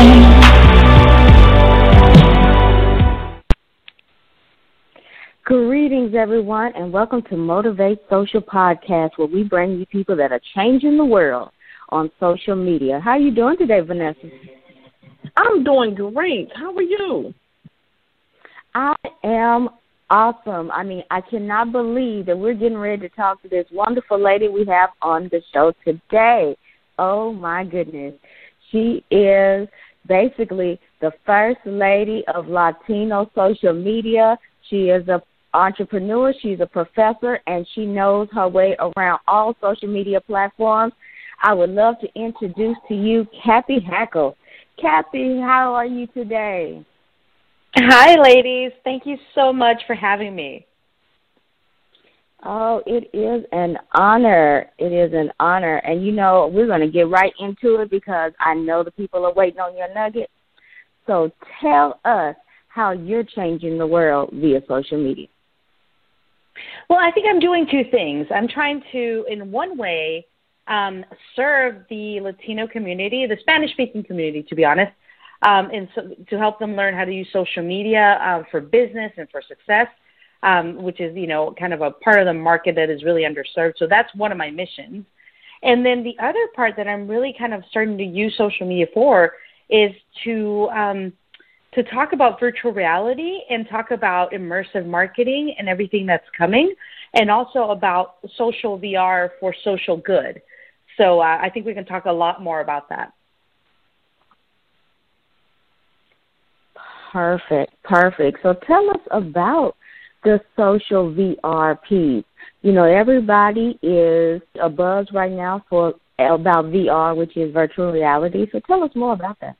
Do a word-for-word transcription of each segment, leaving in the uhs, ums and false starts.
Greetings, everyone, and welcome to Motivate Social Podcast, where we bring you people that are changing the world on social media. How are you doing today, Vanessa? I'm doing great. How are you? I am awesome. I mean, I cannot believe that we're getting ready to talk to this wonderful lady we have on the show today. Oh, my goodness. She is basically the first lady of Latino social media. She is an entrepreneur, she's a professor, and she knows her way around all social media platforms. I would love to introduce to you Kathy Hackle. Kathy, how are you today? Hi, ladies. Thank you so much for having me. Oh, it is an honor. It is an honor. And, you know, we're going to get right into it because I know the people are waiting on your nugget. So tell us how you're changing the world via social media. Well, I think I'm doing two things. I'm trying to, in one way, um, serve the Latino community, the Spanish-speaking community, to be honest, um, and so, to help them learn how to use social media uh, for business and for success, um, which is, you know, kind of a part of the market that is really underserved. So that's one of my missions. And then the other part that I'm really kind of starting to use social media for is to um, to talk about virtual reality and talk about immersive marketing and everything that's coming, and also about social V R for social good. So uh, I think we can talk a lot more about that. Perfect, perfect. So tell us about the social V R piece. You know, everybody is abuzz right now for about V R, which is virtual reality. So tell us more about that.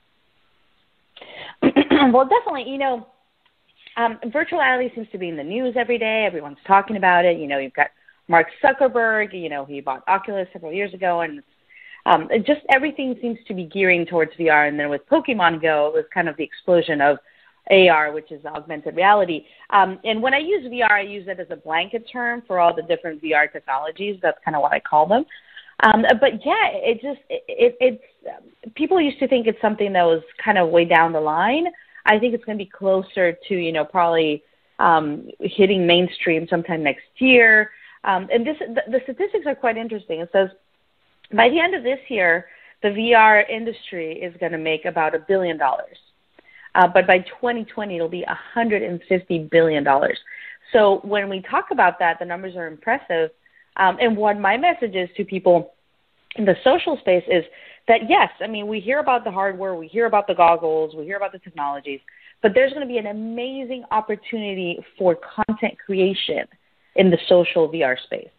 Well, definitely, you know, um, virtual reality seems to be in the news every day. Everyone's talking about it. You know, you've got Mark Zuckerberg, you know, he bought Oculus several years ago, and um, it just everything seems to be gearing towards V R. And then with Pokemon Go, it was kind of the explosion of A R, which is augmented reality. Um, and when I use V R, I use it as a blanket term for all the different V R technologies. That's kind of what I call them. Um, but yeah, it just, it, it, it's, um, people used to think it's something that was kind of way down the line. I think it's going to be closer to, you know, probably um, hitting mainstream sometime next year. Um, and this, the, the statistics are quite interesting. It says by the end of this year, the V R industry is going to make about a billion dollars. Uh, but by twenty twenty, it'll be one hundred fifty billion dollars. So when we talk about that, the numbers are impressive. Um, and what my message is to people in the social space is that, yes, I mean, we hear about the hardware, we hear about the goggles, we hear about the technologies, but there's going to be an amazing opportunity for content creation in the social V R space.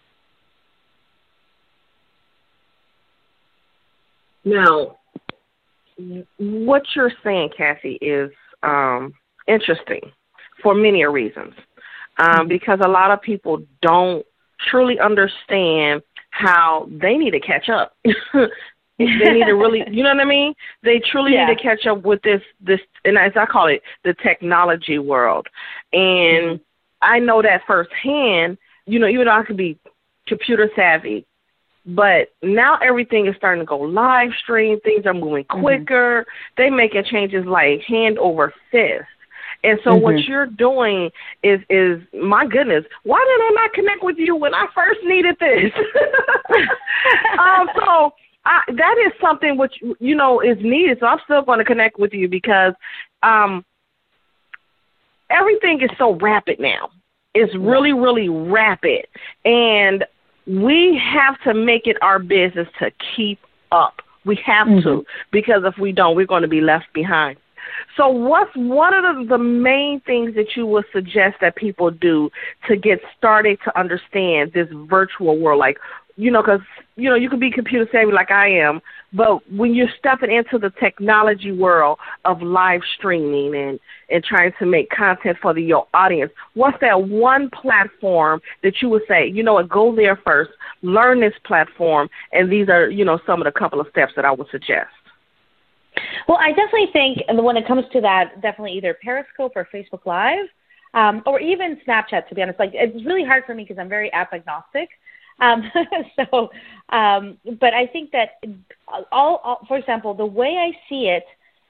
Now, what you're saying, Kathy, is um, interesting for many reasons, um, because a lot of people don't truly understand how they need to catch up. They need to really, you know what I mean? They truly yeah. need to catch up with this, this, and as I call it, the technology world. And mm-hmm. I know that firsthand, you know, even though I could be computer savvy, but now everything is starting to go live stream. Things are moving quicker. Mm-hmm. They making changes like hand over fist. And so mm-hmm. what you're doing is, is, my goodness, why did I not connect with you when I first needed this? um, so I, that is something which, you know, is needed. So I'm still going to connect with you because um, everything is so rapid now. It's really, really rapid. And we have to make it our business to keep up. We have mm-hmm. to, because if we don't, we're going to be left behind. So what's one of the, the main things that you would suggest that people do to get started to understand this virtual world? Like, you know, because, you know, you can be computer savvy like I am, but when you're stepping into the technology world of live streaming and, and trying to make content for the, your audience, what's that one platform that you would say, you know what, go there first, learn this platform, and these are, you know, some of the couple of steps that I would suggest? Well, I definitely think when it comes to that, definitely either Periscope or Facebook Live, um, or even Snapchat, to be honest. Like, it's really hard for me because I'm very app agnostic. Um, so, um, but I think that all, all, for example, the way I see it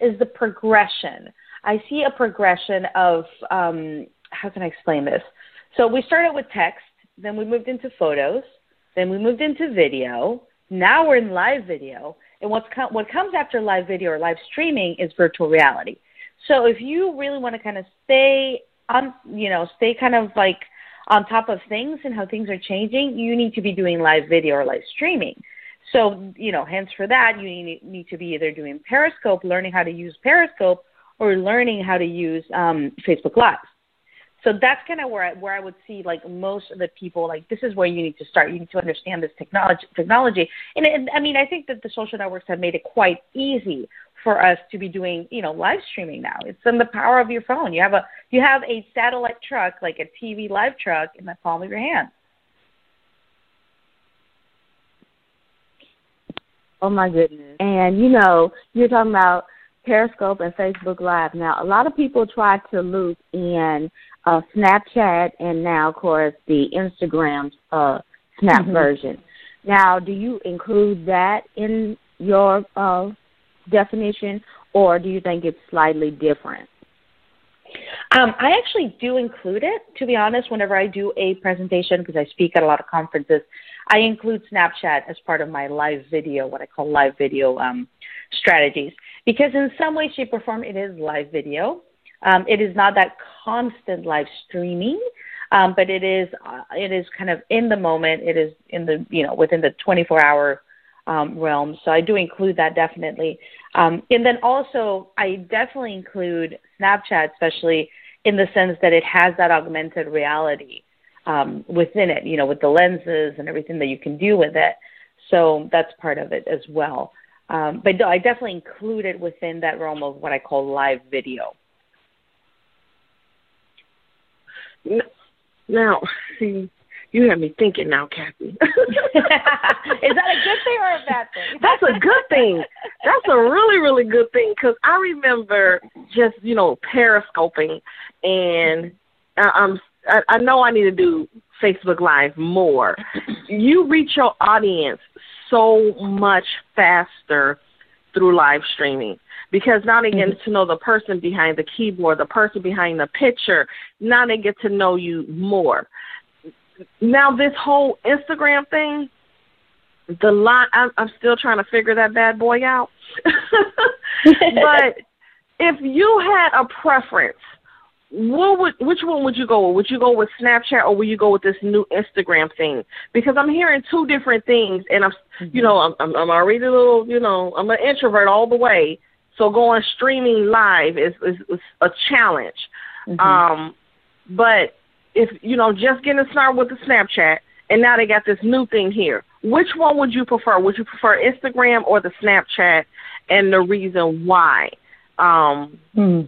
is the progression. I see a progression of, um, how can I explain this? So we started with text, then we moved into photos, then we moved into video. Now we're in live video. And what's com- what comes after live video or live streaming is virtual reality. So if you really want to kind of stay on, you know, stay kind of like on top of things and how things are changing, you need to be doing live video or live streaming. So, you know, hence for that, you need, need to be either doing Periscope, learning how to use Periscope, or learning how to use um, Facebook Live. So that's kind of where I, where I would see, like, most of the people, like, this is where you need to start. You need to understand this technology. technology. And, and, I mean, I think that the social networks have made it quite easy for us to be doing, you know, live streaming now. It's in the power of your phone. You have a you have a satellite truck, like a T V live truck, in the palm of your hand. Oh, my goodness. And, you know, you're talking about Periscope and Facebook Live. Now, a lot of people try to loop in uh, Snapchat and now, of course, the Instagram uh, Snap mm-hmm. version. Now, do you include that in your uh, definition, or do you think it's slightly different? Um, I actually do include it, to be honest, whenever I do a presentation, because I speak at a lot of conferences. I include Snapchat as part of my live video, what I call live video um, strategies, because in some way, shape, or form, it is live video. Um, it is not that constant live streaming, um, but it is uh, it is kind of in the moment. It is in the, you know, within the twenty-four hour um, realm. So I do include that definitely. Um, and then also, I definitely include Snapchat, especially in the sense that it has that augmented reality um, within it, you know, with the lenses and everything that you can do with it. So that's part of it as well. Um, but I definitely include it within that realm of what I call live video. Now, see, you have me thinking now, Kathy. Is that a good thing or a bad thing? That's a good thing. That's a really, really good thing, because I remember just, you know, periscoping, and I, I'm, I, I know I need to do Facebook Live more. You reach your audience so much faster through live streaming, because now they get mm-hmm. to know the person behind the keyboard, the person behind the picture. Now they get to know you more. Now this whole Instagram thing, the line, I'm, I'm still trying to figure that bad boy out. But if you had a preference, what would, which one would you go with? Would you go with Snapchat, or would you go with this new Instagram thing? Because I'm hearing two different things, and I'm, mm-hmm. you know, I'm, I'm, I'm already a little, you know, I'm an introvert all the way. So going streaming live is, is, is a challenge. Mm-hmm. Um, but if, you know, just getting started with the Snapchat, and now they got this new thing here, which one would you prefer? Would you prefer Instagram or the Snapchat, and the reason why? Um, mm.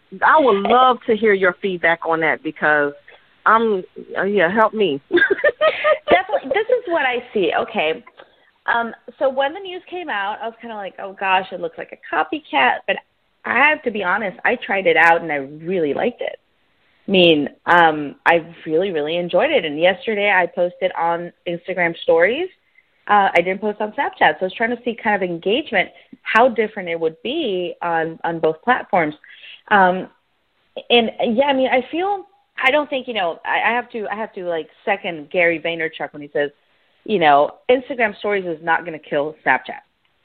I would love to hear your feedback on that, because I'm, uh, yeah, help me. Definitely. This is what I see. Okay. Um, so when the news came out, I was kind of like, oh, gosh, it looks like a copycat. But I have to be honest, I tried it out, and I really liked it. I mean, um, I really, really enjoyed it. And yesterday I posted on Instagram stories. Uh, I didn't post on Snapchat. So I was trying to see kind of engagement, how different it would be on, on both platforms. Um, and yeah, I mean, I feel, I don't think, you know, I, I have to, I have to like second Gary Vaynerchuk when he says, you know, Instagram stories is not going to kill Snapchat.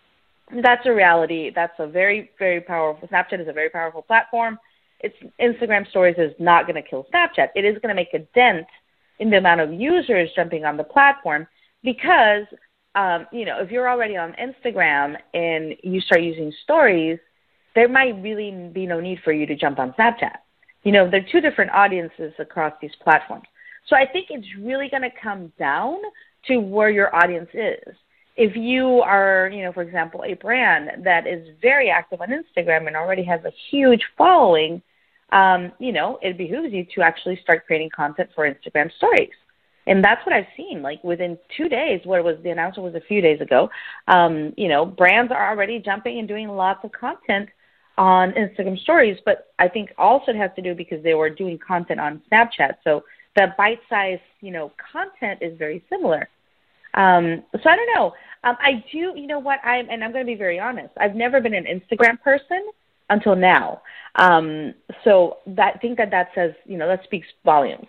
That's a reality. That's a very, very powerful, Snapchat is a very powerful platform. It's Instagram stories is not going to kill Snapchat. It is going to make a dent in the amount of users jumping on the platform, because, um, you know, if you're already on Instagram and you start using stories, there might really be no need for you to jump on Snapchat. You know, there are two different audiences across these platforms. So I think it's really going to come down to where your audience is. If you are, you know, for example, a brand that is very active on Instagram and already has a huge following, um, you know, it behooves you to actually start creating content for Instagram stories. And that's what I've seen. Like within two days, what was the announcement was a few days ago, um, you know, brands are already jumping and doing lots of content on Instagram stories. But I think also it has to do because they were doing content on Snapchat. So the bite-sized, you know, content is very similar. Um, so I don't know. Um, I do, you know what, I'm, and I'm going to be very honest. I've never been an Instagram person. until now. Um, so that, I think that that says, you know, that speaks volumes.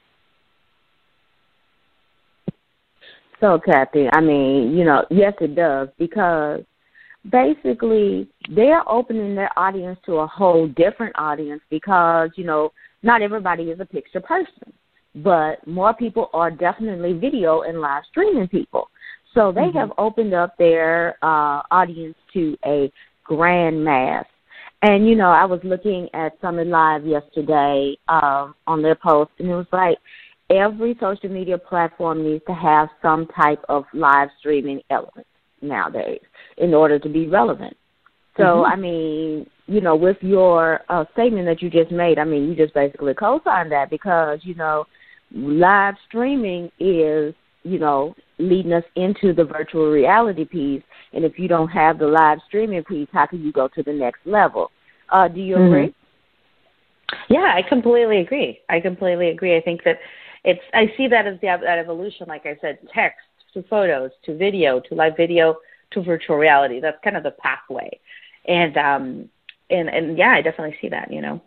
So, Kathy, I mean, you know, yes, it does, because basically they're opening their audience to a whole different audience because, you know, not everybody is a picture person, but more people are definitely video and live streaming people. So they mm-hmm. have opened up their uh, audience to a grand mass. And, you know, I was looking at Summit Live yesterday um, on their post, and it was like every social media platform needs to have some type of live streaming element nowadays in order to be relevant. So, mm-hmm. I mean, you know, with your uh, statement that you just made, I mean, you just basically co-signed that because, you know, live streaming is, you know, leading us into the virtual reality piece. And if you don't have the live streaming piece, how can you go to the next level? Uh, do you mm-hmm. agree? Yeah, I completely agree. I completely agree. I think that it's, I see that as the, that evolution, like I said, text to photos, to video, to live video, to virtual reality. That's kind of the pathway. And, um, and, and yeah, I definitely see that, you know.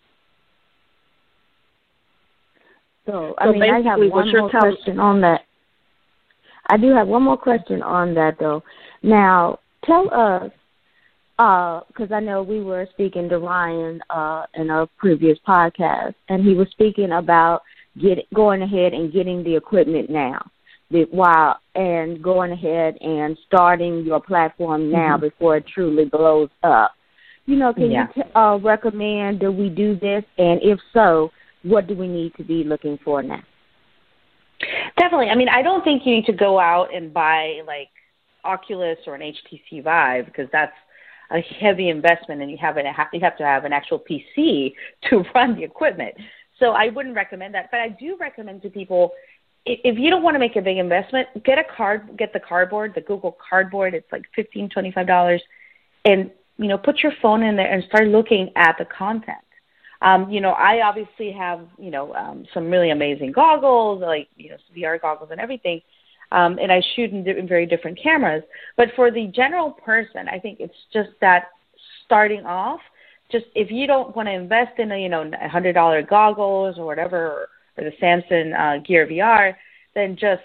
So, I so mean, I have one more telling- question on that. I do have one more question on that, though. Now, tell us, because uh, I know we were speaking to Ryan uh, in a previous podcast, and he was speaking about get, going ahead and getting the equipment now, the, while and going ahead and starting your platform now mm-hmm. before it truly blows up. You know, can yeah. you t- uh, recommend that we do this, and if so, what do we need to be looking for now? Definitely. I mean, I don't think you need to go out and buy like Oculus or an H T C Vive because that's a heavy investment, and you have an, you have to have an actual P C to run the equipment. So I wouldn't recommend that. But I do recommend to people, if you don't want to make a big investment, get a card, get the cardboard, the Google Cardboard. It's like fifteen dollars, twenty-five dollars, and you know, put your phone in there and start looking at the content. Um, you know, I obviously have, you know, um, some really amazing goggles, like, you know, V R goggles and everything, um, and I shoot in, in very different cameras. But for the general person, I think it's just that starting off, just if you don't want to invest in, a, you know, one hundred dollars goggles or whatever, or the Samsung uh, Gear V R, then just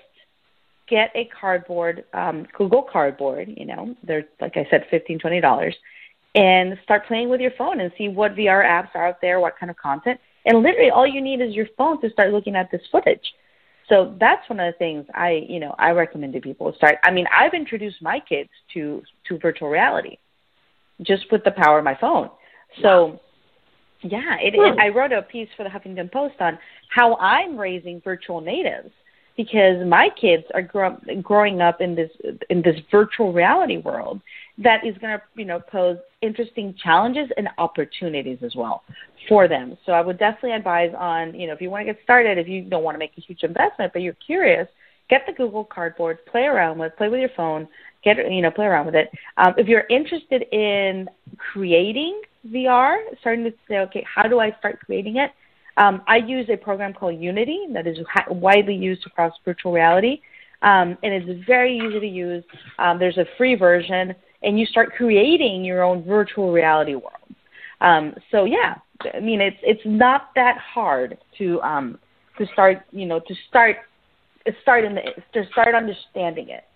get a cardboard, um, Google Cardboard, you know, they're, like I said, fifteen dollars, twenty dollars. And start playing with your phone and see what V R apps are out there, what kind of content. And literally all you need is your phone to start looking at this footage. So that's one of the things I, you know, I recommend to people start. I mean, I've introduced my kids to, to virtual reality just with the power of my phone. So, yeah, it, it, I wrote a piece for the Huffington Post on how I'm raising virtual natives because my kids are grow, growing up in this in this virtual reality world that is going to, you know, pose interesting challenges and opportunities as well for them. So I would definitely advise on, you know, if you want to get started, if you don't want to make a huge investment, but you're curious, get the Google Cardboard, play around with, play with your phone, get, you know, play around with it. Um, if you're interested in creating V R, starting to say, okay, how do I start creating it? Um, I use a program called Unity that is widely used across virtual reality, um, and it's very easy to use. Um, there's a free version, and you start creating your own virtual reality world. Um, so yeah, I mean, it's it's not that hard to um, to start, you know, to start start in the to start understanding it.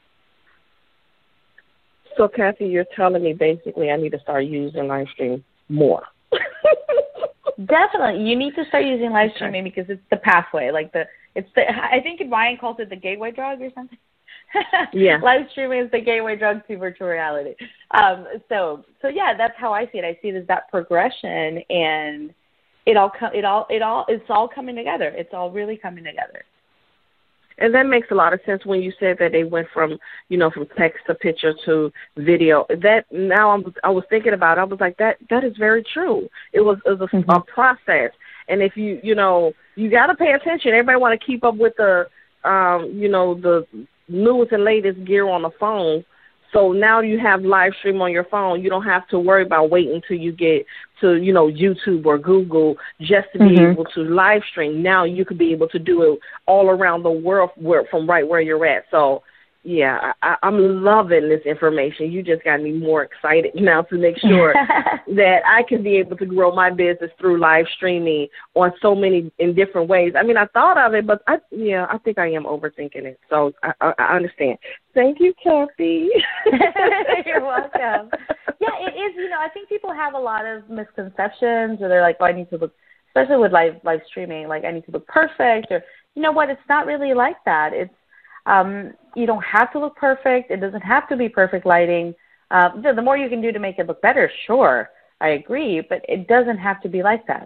So Kathy, you're telling me basically I need to start using live stream more. Definitely, you need to start using live streaming okay. because it's the pathway. Like the, it's the. I think Ryan calls it the gateway drug or something. Yeah, live streaming is the gateway drug to virtual reality. Um, so, so yeah, that's how I see it. I see it as that progression, and it all, co- it all, it all, it's all coming together. It's all really coming together. And that makes a lot of sense when you said that they went from, you know, from text to picture to video. That now I'm, I was thinking about it. I was like, that that is very true. It was, it was a, mm-hmm. a process. And if you, you know, you got to pay attention. Everybody want to keep up with the, um, you know, the newest and latest gear on the phone. So now you have live stream on your phone. You don't have to worry about waiting until you get to, you know, YouTube or Google just to be mm-hmm. able to live stream. Now you could be able to do it all around the world where, from right where you're at. So yeah, I, I'm loving this information. You just got me more excited now to make sure that I can be able to grow my business through live streaming on so many in different ways. I mean, I thought of it, but I, yeah, I think I am overthinking it. So I, I, I understand. Thank you, Kathy. You're welcome. Yeah, it is. You know, I think people have a lot of misconceptions, or they're like, "Oh, I need to look," especially with live live streaming, like I need to look perfect, or you know what? It's not really like that. It's Um, you don't have to look perfect. It doesn't have to be perfect lighting. Uh, the, the more you can do to make it look better, sure, I agree, but it doesn't have to be like that.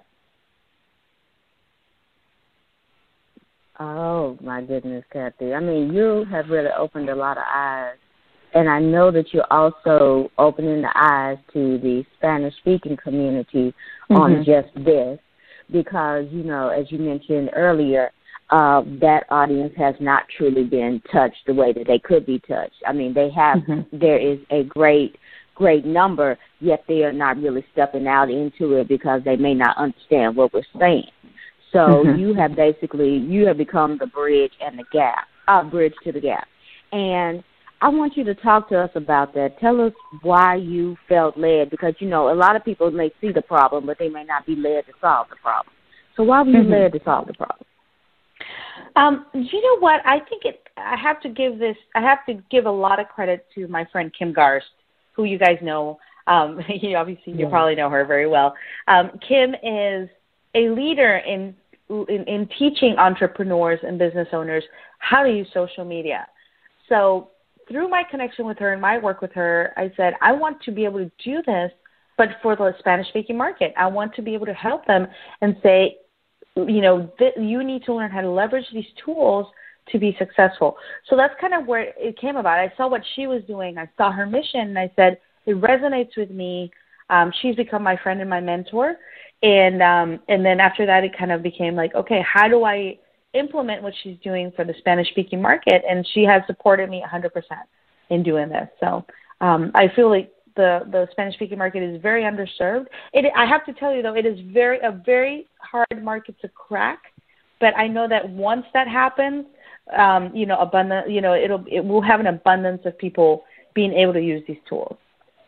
Oh, my goodness, Kathy. I mean, you have really opened a lot of eyes, and I know that you're also opening the eyes to the Spanish-speaking community mm-hmm. on just this because, you know, as you mentioned earlier, Uh, that audience has not truly been touched the way that they could be touched. I mean, they have, mm-hmm. there is a great, great number, yet they are not really stepping out into it because they may not understand what we're saying. So mm-hmm. you have basically, you have become the bridge and the gap, uh, bridge to the gap. And I want you to talk to us about that. Tell us why you felt led, because, you know, a lot of people may see the problem, but they may not be led to solve the problem. So why were you mm-hmm. led to solve the problem? Um, you know what? I think it. I have to give this. I have to give a lot of credit to my friend Kim Garst, who you guys know. Um, you obviously you yeah. probably know her very well. Um, Kim is a leader in, in in teaching entrepreneurs and business owners how to use social media. So through my connection with her and my work with her, I said I want to be able to do this, but for the Spanish-speaking market. I want to be able to help them and say, you know, th- you need to learn how to leverage these tools to be successful. So that's kind of where it came about. I saw what she was doing. I saw her mission, and I said, it resonates with me. Um, she's become my friend and my mentor. And um, and then after that, it kind of became like, okay, how do I implement what she's doing for the Spanish-speaking market? And she has supported me one hundred percent in doing this. So um, I feel like The, the Spanish-speaking market is very underserved. It, I have to tell you, though, it is very a very hard market to crack. But I know that once that happens, um, you know, abundant, you know, it'll it will have an abundance of people being able to use these tools.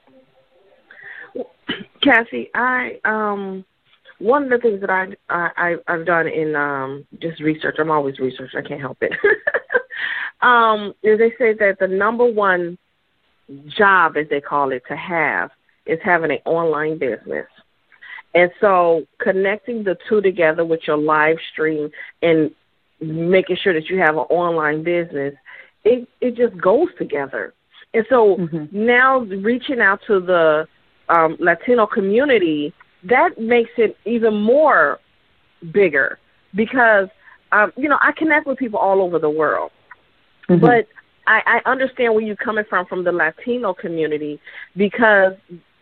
Cassie, I um, one of the things that I, I I've done in um, just research. I'm always research. I can't help it. um, is they say that the number one job, as they call it, to have is having an online business. And so connecting the two together with your live stream and making sure that you have an online business, it, it just goes together. And so mm-hmm. now reaching out to the um, Latino community, that makes it even more bigger because, um, you know, I connect with people all over the world. Mm-hmm. But I, I understand where you're coming from, from the Latino community, because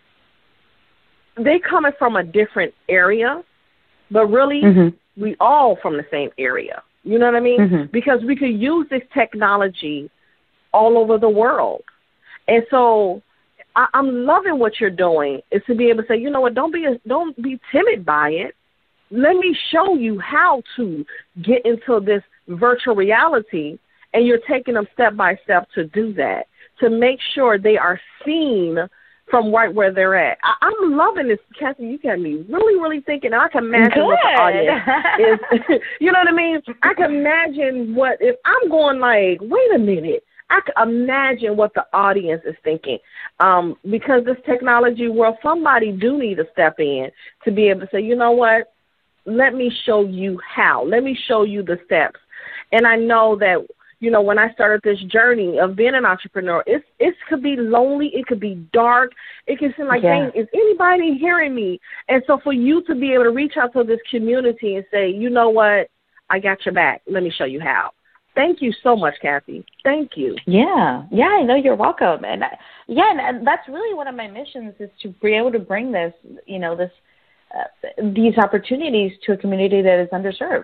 they coming from a different area, but really mm-hmm. we all from the same area. You know what I mean? Mm-hmm. Because we could use this technology all over the world. And so I, I'm loving what you're doing, is to be able to say, you know what, don't be a, don't be timid by it. Let me show you how to get into this virtual reality. And you're taking them step by step to do that, to make sure they are seen from right where they're at. I, I'm loving this, Kathy. You got me really, really thinking. And I can imagine Good. What the audience is. You know what I mean? I can imagine what, if I'm going like, wait a minute, I can imagine what the audience is thinking. Um, because this technology world, somebody do need to step in to be able to say, you know what, let me show you how. Let me show you the steps. And I know that, you know, when I started this journey of being an entrepreneur, it's, it could be lonely. It could be dark. It can seem like, yeah. dang, is anybody hearing me? And so for you to be able to reach out to this community and say, you know what, I got your back. Let me show you how. Thank you so much, Kathy. Thank you. Yeah. Yeah, I know, you're welcome. And I, yeah, and, and that's really one of my missions, is to be able to bring this, you know, this, uh, these opportunities to a community that is underserved.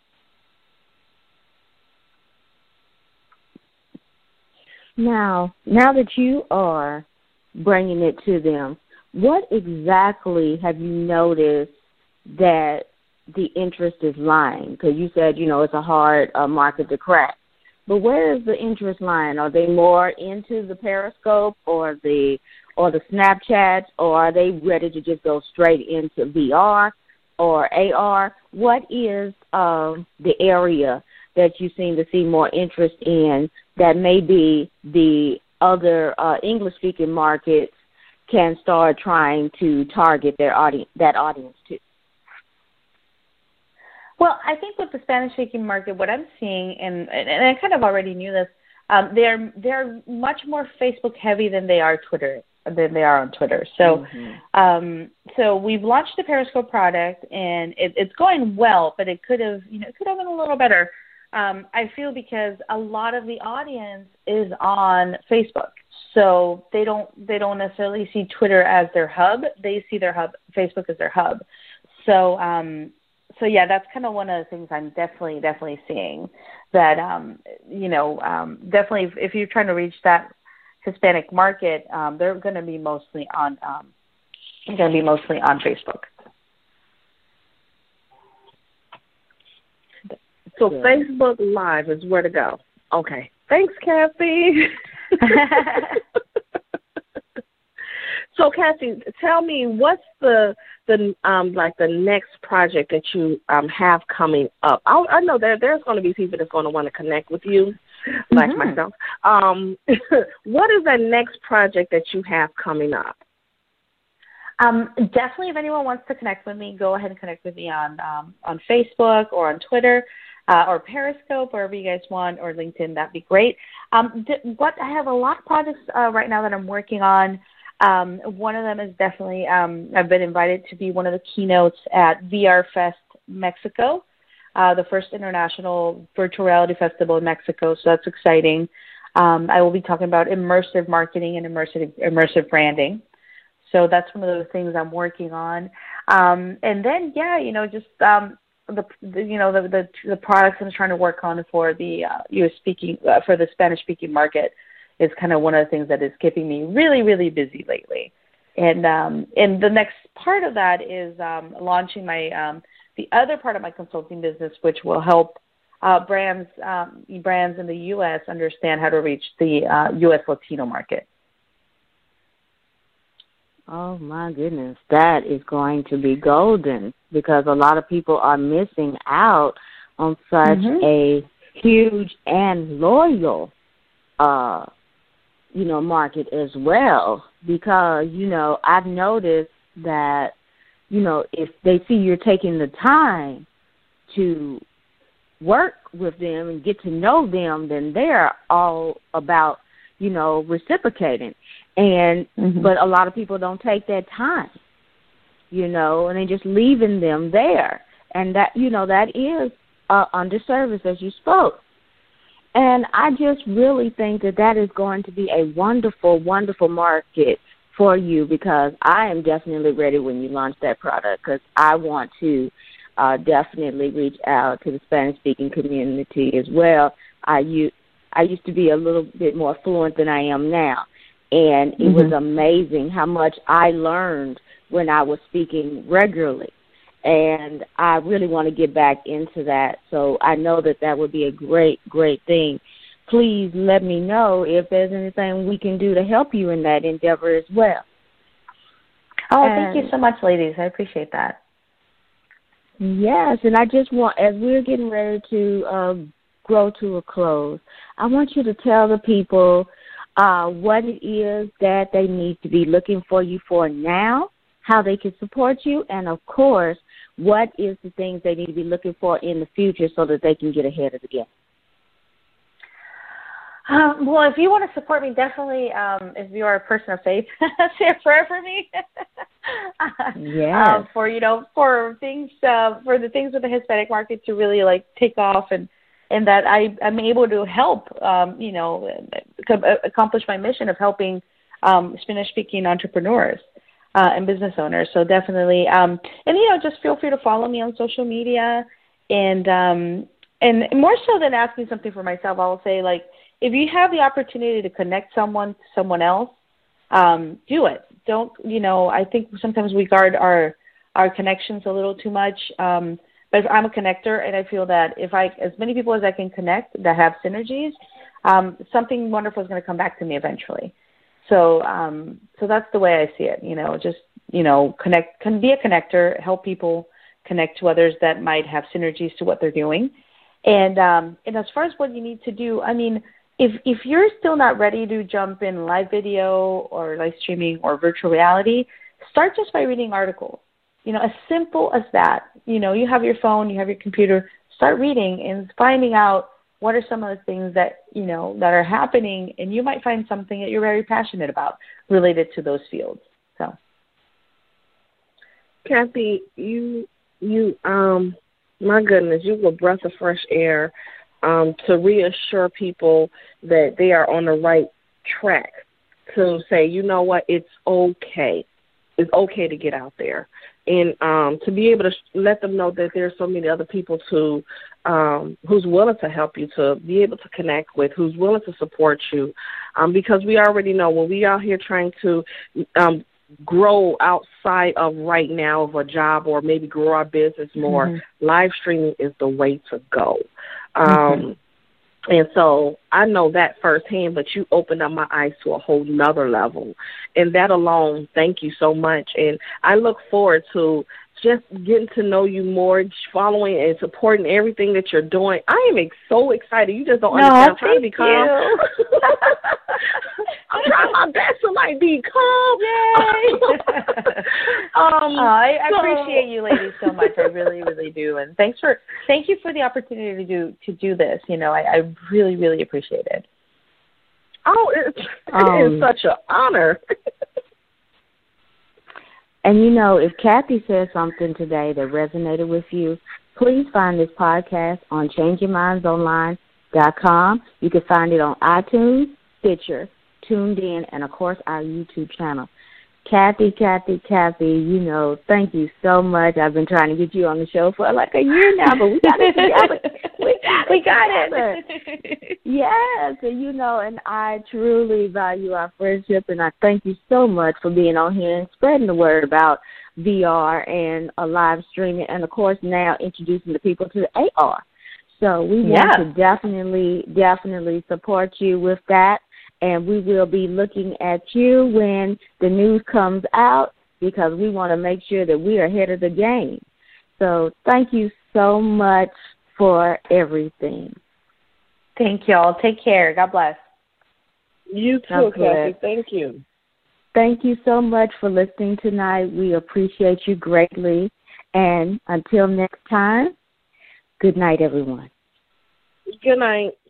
Now, now that you are bringing it to them, what exactly have you noticed that the interest is lying? Because you said, you know, it's a hard uh, market to crack. But where is the interest line? Are they more into the Periscope or the or the Snapchats, or are they ready to just go straight into V R or A R? What is um, the area that you seem to see more interest in that maybe the other uh, English-speaking markets can start trying to target their audience, that audience to? Well, I think with the Spanish-speaking market, what I'm seeing, and, and I kind of already knew this, um, they're they're much more Facebook-heavy than they are Twitter than they are on Twitter. So, mm-hmm. um, so we've launched the Periscope product, and it, it's going well, but it could have, you know, it could have been a little better. Um, I feel because a lot of the audience is on Facebook, so they don't they don't necessarily see Twitter as their hub. They see their hub, Facebook as their hub. So. Um, So, yeah, that's kind of one of the things I'm definitely, definitely seeing that, um, you know, um, definitely if, if you're trying to reach that Hispanic market, um, they're going to be mostly on, um, going to be mostly on Facebook. So yeah. Facebook Live is where to go. Okay. Thanks, Kathy. So, Kathy, tell me, what's the the um like the next project that you um have coming up? I, I know there there's going to be people that's going to want to connect with you, like mm-hmm. myself. Um, what is the next project that you have coming up? Um, definitely, if anyone wants to connect with me, go ahead and connect with me on um, on Facebook or on Twitter. Uh, or Periscope, wherever you guys want, or LinkedIn, that'd be great. Um, what I have a lot of projects uh, right now that I'm working on. Um, one of them is definitely, um, I've been invited to be one of the keynotes at V R Fest Mexico, uh, the first international virtual reality festival in Mexico, so that's exciting. Um, I will be talking about immersive marketing and immersive immersive branding. So that's one of those things I'm working on. Um, and then, yeah, you know, just um, the, the you know the, the the products I'm trying to work on for the uh, U S speaking uh, for the Spanish speaking market is kind of one of the things that is keeping me really really busy lately. And um, and the next part of that is um, launching my um, the other part of my consulting business, which will help uh, brands um, brands in the U S understand how to reach the uh, U S Latino market. Oh, my goodness. That is going to be golden because a lot of people are missing out on such mm-hmm. a huge and loyal, uh, you know, market as well because, you know, I've noticed that, you know, if they see you're taking the time to work with them and get to know them, then they're all about, you know, reciprocating. And mm-hmm. but a lot of people don't take that time, you know, and they're just leaving them there. And that, you know, that is uh, under service, as you spoke. And I just really think that that is going to be a wonderful, wonderful market for you because I am definitely ready when you launch that product because I want to uh, definitely reach out to the Spanish-speaking community as well. I, u- I used to be a little bit more fluent than I am now. And it mm-hmm. was amazing how much I learned when I was speaking regularly. And I really want to get back into that. So I know that that would be a great, great thing. Please let me know if there's anything we can do to help you in that endeavor as well. Oh, and, thank you so much, ladies. I appreciate that. Yes, and I just want, as we're getting ready to uh, grow to a close, I want you to tell the people Uh, what it is that they need to be looking for you for now, how they can support you, and, of course, what is the things they need to be looking for in the future so that they can get ahead of the game. Um, well, if you want to support me, definitely, um, if you are a person of faith, say a prayer for me. Yes. Um, for, you know, for things, uh, for the things with the Hispanic market to really, like, take off and and that I, I'm able to help, um, you know, accomplish my mission of helping um, Spanish-speaking entrepreneurs uh, and business owners. So definitely, um, and, you know, just feel free to follow me on social media. And um, and more so than asking something for myself, I will say, like, if you have the opportunity to connect someone to someone else, um, do it. Don't, you know, I think sometimes we guard our, our connections a little too much. Um, I'm a connector, and I feel that if I, as many people as I can connect that have synergies, um, something wonderful is going to come back to me eventually. So, um, so that's the way I see it. You know, just you know, connect, can be a connector, help people connect to others that might have synergies to what they're doing. And um, and as far as what you need to do, I mean, if if you're still not ready to jump in live video or live streaming or virtual reality, start just by reading articles. You know, as simple as that. You know, you have your phone, you have your computer, start reading and finding out what are some of the things that, you know, that are happening, and you might find something that you're very passionate about related to those fields. So, Kathy, you, you, um, my goodness, you were a breath of fresh air um, to reassure people that they are on the right track, to say, you know what, it's okay. It's okay to get out there. And um, to be able to let them know that there's so many other people to um, who's willing to help you, to be able to connect with, who's willing to support you, um, because we already know when we out here trying to um, grow outside of right now of a job or maybe grow our business more, mm-hmm. live streaming is the way to go. Um, mm-hmm. And so I know that firsthand, but you opened up my eyes to a whole nother level. And that alone, thank you so much. And I look forward to just getting to know you more, following and supporting everything that you're doing. I am ex- so excited. You just don't no, understand. I'm trying to be calm. You. I'm trying my best to, like, be calm. Yay. um, oh, I, I so, appreciate you ladies so much. I really, really do. And thanks for, thank you for the opportunity to do, to do this. You know, I, I really, really appreciate it. Oh, it's, um, it is such an honor. And, you know, if Kathy said something today that resonated with you, please find this podcast on change your minds online dot com. You can find it on iTunes, Stitcher, Tuned In, and, of course, our YouTube channel. Kathy, Kathy, Kathy, you know, thank you so much. I've been trying to get you on the show for like a year now, but we got it together. We got it we got together. it. Yes, and you know, and I truly value our friendship, and I thank you so much for being on here and spreading the word about V R and uh, live streaming, and, of course, now introducing the people to the A R. So we want yeah. to definitely, definitely support you with that. And we will be looking at you when the news comes out, because we want to make sure that we are ahead of the game. So thank you so much for everything. Thank you all. Take care. God bless. You too, Kathy. Thank you. Thank you so much for listening tonight. We appreciate you greatly. And until next time, good night, everyone. Good night.